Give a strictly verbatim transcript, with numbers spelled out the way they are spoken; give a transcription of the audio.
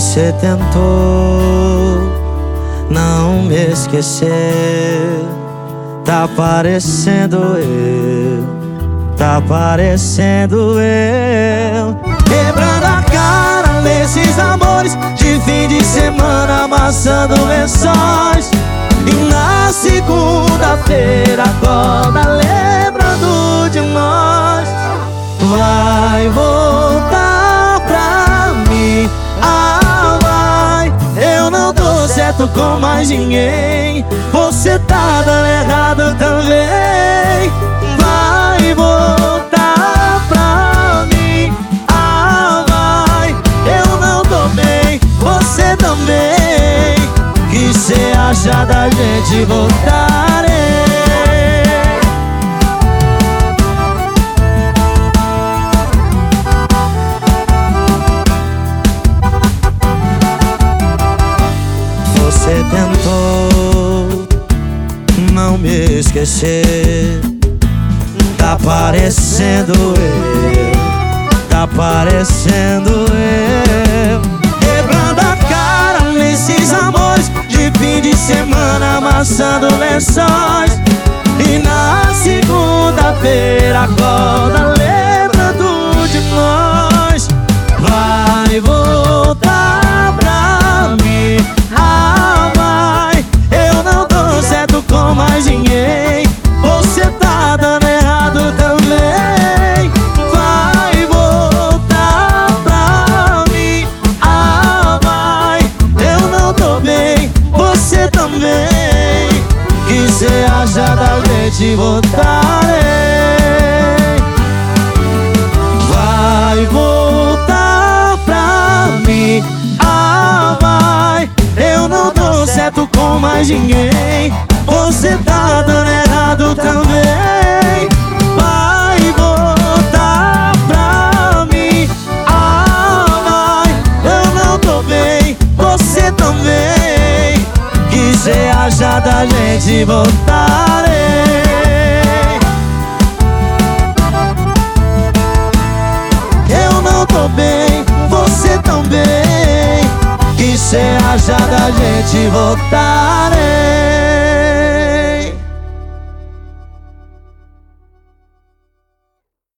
Você tentou não me esquecer. Tá parecendo eu, tá parecendo eu, quebrando a cara nesses amores de fim de semana, amassando lençóis. E na segunda-feira acorda lembrando de nós. Vai voltar pra mim, ah vai. Eu não tô certo com mais ninguém, você tá dando errado também. Vai voltar pra mim, ah vai. Eu não tô bem, você também. Que cê acha da gente voltar, hein? Você tentou não me esquecer. Tá parecendo eu, tá parecendo eu, quebrando a cara nesses amores de fim de semana, amassando lençóis. E na segunda-feira acorda lembrando de nós. Vai voltar pra mim, ah vai. Eu não tô certo com mais ninguém, você tá dando errado também. Vai voltar pra mim, ah vai. Eu não tô bem, você também. Que cê acha da gente voltar, hein? Vai voltar pra mim, ah vai. Eu não tô certo com mais ninguém, você tá dando errado também. Vai voltar pra mim, ah vai. Eu não tô bem, você também. Que cê acha da gente voltar, hein? Eu não tô bem, você também. Que cê acha da gente voltar, hein?